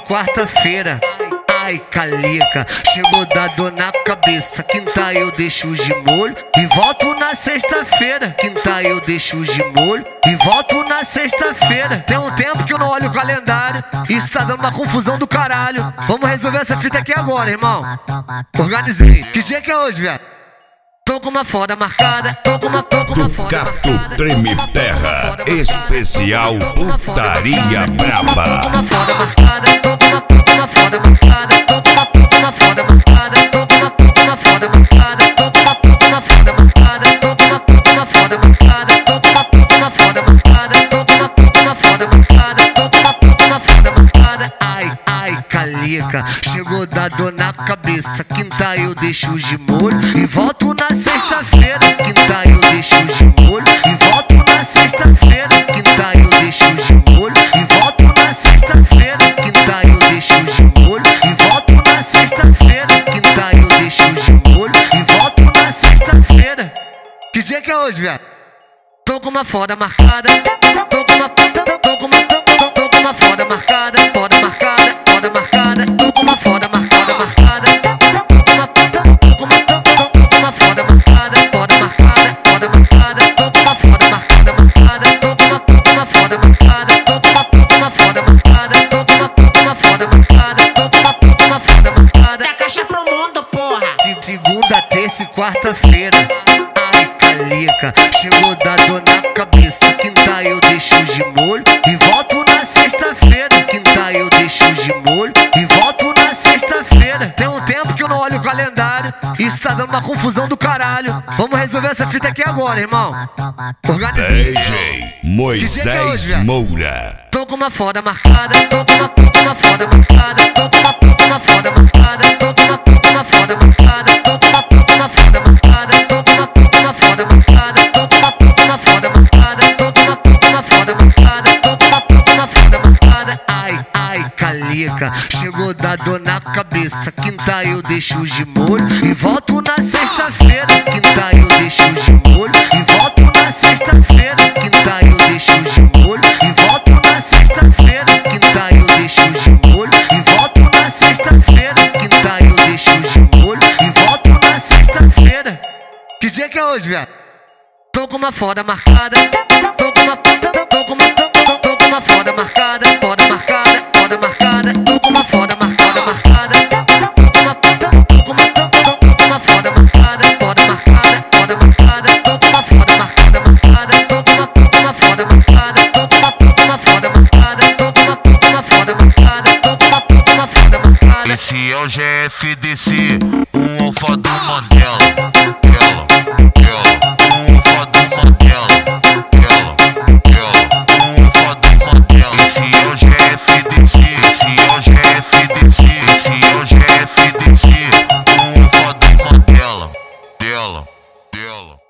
quarta-feira. Ai, calica, chegou da dor na cabeça. Quinta eu deixo de molho e volto na sexta-feira. Quinta eu deixo de molho e volto na sexta-feira. Tem um tempo que eu não olho o calendário, isso tá dando uma confusão do caralho. Vamos resolver essa fita aqui agora, irmão. Organizei. Que dia que é hoje, velho? Tô com uma foda marcada, tô com uma foda marcada. Gato Treme Terra, especial putaria braba. Tô com uma foda marcada, tô com uma foda marcada, tô com uma foda marcada, tô com uma foda marcada, tô com uma foda marcada, tô com uma foda marcada, tô com uma foda marcada, tô com uma foda marcada, tô com uma foda marcada. Ai, ai, calica, chegou da dor na cabeça. Quinta eu deixo de molho e volto na sexta-feira. Quinta eu deixo de molho e volto na sexta-feira. Quinta eu deixo de molho e volto na sexta-feira. Quinta eu deixo de molho e volto na sexta-feira. Quinta eu deixo de molho e volto na sexta-feira. Que dia que é hoje, viado? Tô com uma foda marcada, tô com uma foda marcada, foda marcada, foda marcada, tô com uma foda marcada, marcada, tô com uma foda marcada, foda marcada, foda marcada, tô com uma foda marcada, marcada, tô com uma foda marcada, tô com uma foda marcada, tô com uma foda marcada, tô com uma foda marcada. Dá caixa pro mundo, porra! Segunda, terça e quarta-feira. Ai, calica, chegou da dor na cabeça. Quinta eu deixo de molho e volto na sexta-feira. Quinta eu deixo de molho e volto na sexta-feira. Tem um tempo que eu não olho o calendário, isso tá dando uma confusão do caralho. Vamos resolver essa fita aqui agora, irmão. Organizei. DJ Moisés Moura. Tô com uma foda marcada, tô com uma foda marcada, tô com uma foda marcada, tô com uma foda marcada, tô com uma foda marcada, tô com uma foda marcada, tô com uma foda marcada, tô com uma foda marcada, tô com uma foda marcada. Ai, ai, calica, chegou da dor na cabeça. Quinta eu deixo de molho e volto na sexta-feira. Quinta eu deixo de molho e volto na sexta-feira. Quinta eu deixo de molho e volto na sexta-feira. Quinta eu deixo de molho e volto na sexta-feira. Quinta eu deixo de molho e volto na sexta-feira. Que dia que é hoje, viado? Tô com uma foda marcada, tô com uma foda marcada, foda marcada, foda marcada, tô com uma foda marcada, marcada, tô com uma foda marcada, foda marcada, foda marcada, tô com uma foda marcada, marcada, tô com uma foda marcada, tô com uma foda marcada, tô com uma foda marcada, tô com uma foda marcada. Esse é o GFDC, o alfa do Mandela.